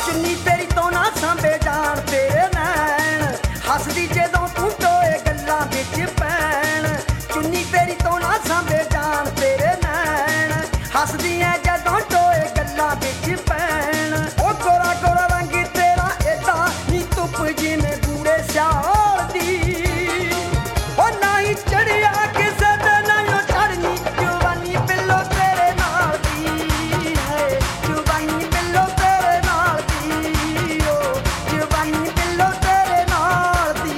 ਚੁੰਨੀ ਤੇਰੀ ਤੋਂ ਨਾ ਸਾਂਭੇ ਜਾਣ ਤੇਰੇ ਨੈਣ ਹੱਸਦੀ ਜਦੋਂ ਤੂੰ ਟੋਏ ਗੱਲਾਂ ਵਿੱਚ ਪੈਣ ਚੁੰਨੀ ਤੇਰੀ ਤੋਂ ਨਾ ਸਾਂਭੇ ਜਾਣ ਤੇਰੇ ਨੈਣ ਹੱਸਦੀ ਐ ਜਦੋਂ ਟੋਏ ਗੱਲਾਂ ਵਿੱਚ ਪੈਣ ਉਹ ਗੋਰਾ ਗੋਰਾ ਰੰਗ ਤੇਰਾ ਏਦਾਂ ਨੀ ਧੁੱਪ ਜਿਵੇਂ ਬੂੜੇ ਸਿਆਲ ਦੀ ਉਹ ਨਾ ਹੀ ਚੜਿਆ ਕਿਸੇ ਤੇ ਨਾ ਚੜਨੀ ਜਵਾਨੀ ਬਿੱਲੋ ਤੇਰੇ ਨਾਲ ਦੀ ਹੈ ਜਵਾਨੀ ਬਿੱਲੋ ਤੇਰੇ ਨਾਲ ਦੀ ਓ ਜਵਾਨੀ ਬਿੱਲੋ ਤੇਰੇ ਨਾਲ ਦੀ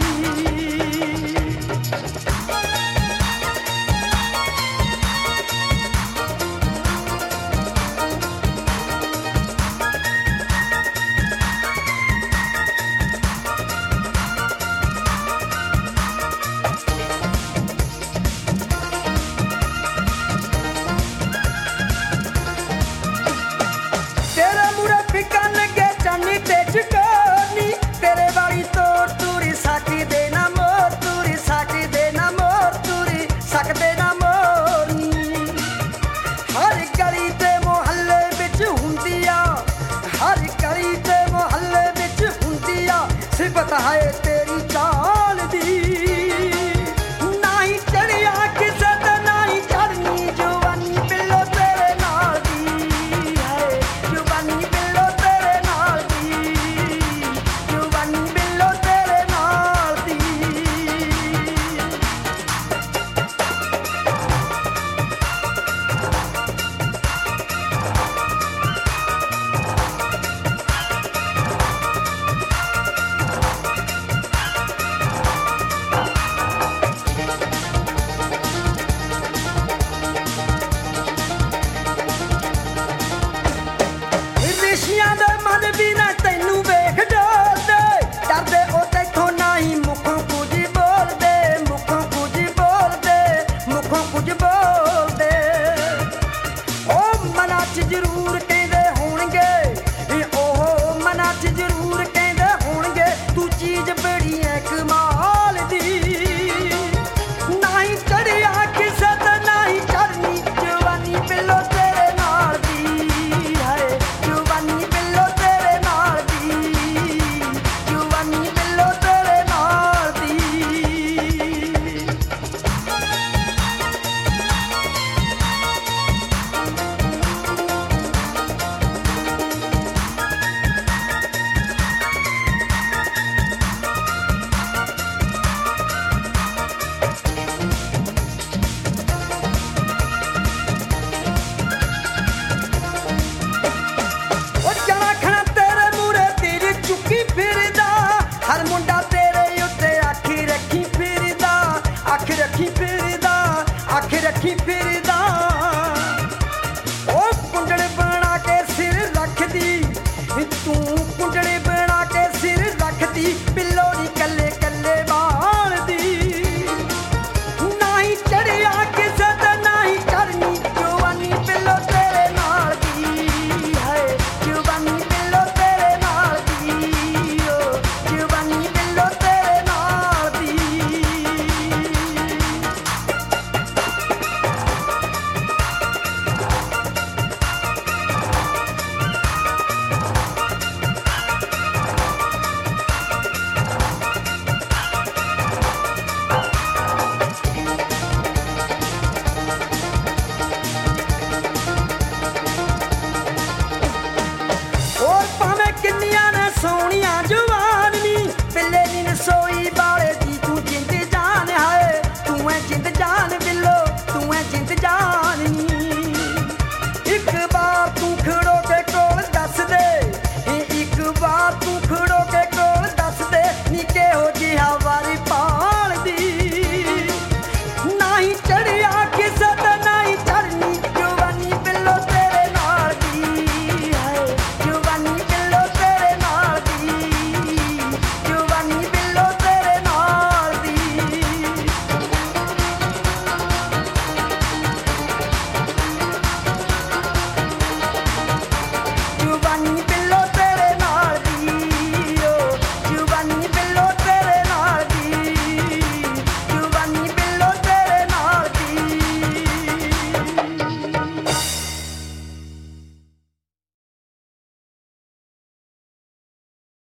ਤੇਰੇ ਮੂਰੇ ਫਿੱਕਣ ਲੱਗੇ ਚਾਨੀ ਤੇ ਚਕੋਨੀ ਤੇਰੇ ਵਾਲੀ ਤੋਰ ਤੂਰੀ ਸਕਦੇ ਨਾ ਮੋਰ ਤੂਰੀ ਸਕਦੇ ਨਾ ਮੋਰ ਤੂਰੀ ਸਕਦੇ ਨਾ ਮੋਰਨੀ ਹਰ ਗਲੀ ਤੇ ਮੁਹੱਲੇ ਵਿੱਚ ਹੁੰਦੀ ਆ ਹਰ ਗਲੀ ਤੇ ਮੁਹੱਲੇ ਵਿੱਚ ਹੁੰਦੀ ਆ ਸਿਫਤ ਹੈ